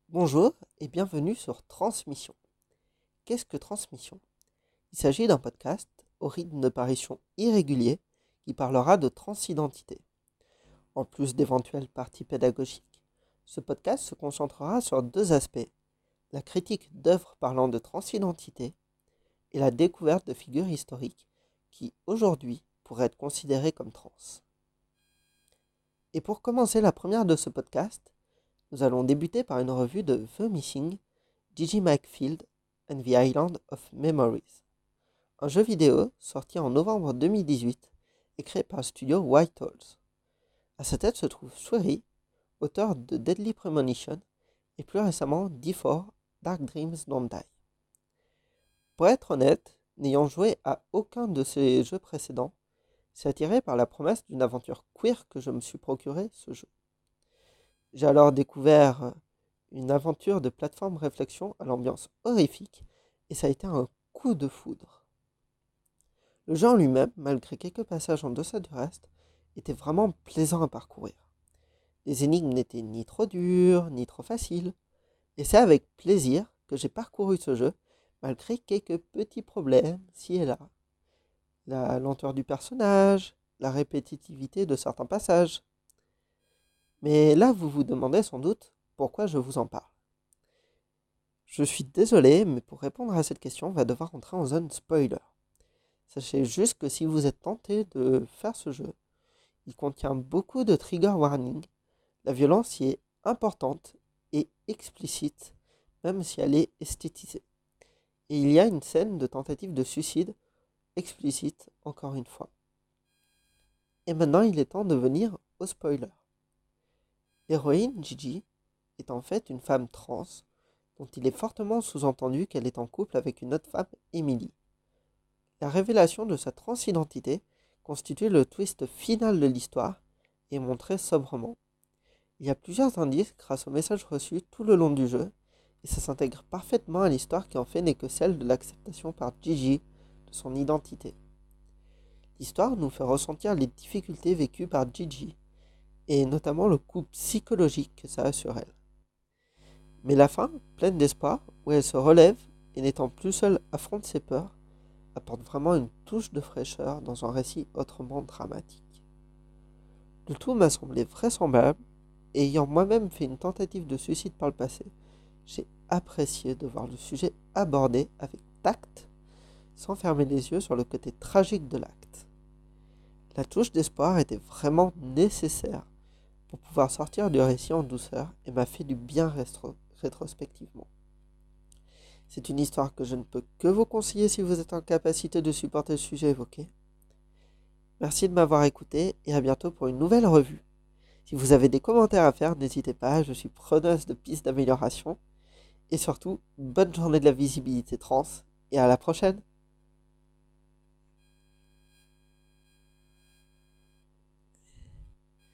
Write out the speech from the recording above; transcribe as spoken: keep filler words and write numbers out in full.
Bonjour et bienvenue sur Transmission. Qu'est-ce que Transmission? Il s'agit d'un podcast au rythme de parution irrégulier qui parlera de transidentité. En plus d'éventuelles parties pédagogiques, ce podcast se concentrera sur deux aspects, la critique d'œuvres parlant de transidentité et la découverte de figures historiques qui, aujourd'hui, pourraient être considérées comme trans. Et pour commencer la première de ce podcast, nous allons débuter par une revue de The Missing, Gigi McField and the Island of Memories, un jeu vidéo sorti en novembre deux mille dix-huit et créé par le studio Whitehall. À sa tête se trouve Swery, auteur de Deadly Premonition et plus récemment D quatre, Dark Dreams Don't Die. Pour être honnête, n'ayant joué à aucun de ces jeux précédents, c'est attiré par la promesse d'une aventure queer que je me suis procuré ce jeu. J'ai alors découvert une aventure de plateforme réflexion à l'ambiance horrifique et ça a été un coup de foudre. Le jeu en lui-même, malgré quelques passages en deçà du reste, était vraiment plaisant à parcourir. Les énigmes n'étaient ni trop dures, ni trop faciles, et c'est avec plaisir que j'ai parcouru ce jeu, malgré quelques petits problèmes ci et là. La lenteur du personnage, la répétitivité de certains passages. Mais là, vous vous demandez sans doute pourquoi je vous en parle. Je suis désolé, mais pour répondre à cette question, on va devoir entrer en zone spoiler. Sachez juste que si vous êtes tenté de faire ce jeu, il contient beaucoup de trigger warning. La violence y est importante et explicite, même si elle est esthétisée. Et il y a une scène de tentative de suicide explicite, encore une fois. Et maintenant, il est temps de venir au spoiler. L'héroïne, Gigi, est en fait une femme trans, dont il est fortement sous-entendu qu'elle est en couple avec une autre femme, Emily. La révélation de sa transidentité constitue le twist final de l'histoire et est montrée sobrement. Il y a plusieurs indices grâce aux messages reçus tout le long du jeu, et ça s'intègre parfaitement à l'histoire qui en fait n'est que celle de l'acceptation par Gigi de son identité. L'histoire nous fait ressentir les difficultés vécues par Gigi, et notamment le coup psychologique que ça a sur elle. Mais la fin, pleine d'espoir, où elle se relève et n'étant plus seule affronte ses peurs, apporte vraiment une touche de fraîcheur dans un récit autrement dramatique. Le tout m'a semblé vraisemblable, et ayant moi-même fait une tentative de suicide par le passé, j'ai apprécié de voir le sujet abordé avec tact, sans fermer les yeux sur le côté tragique de l'acte. La touche d'espoir était vraiment nécessaire pour pouvoir sortir du récit en douceur et m'a fait du bien rétro- rétrospectivement. C'est une histoire que je ne peux que vous conseiller si vous êtes en capacité de supporter le sujet évoqué. Merci de m'avoir écouté et à bientôt pour une nouvelle revue. Si vous avez des commentaires à faire, n'hésitez pas, je suis preneuse de pistes d'amélioration. Et surtout, bonne journée de la visibilité trans et à la prochaine!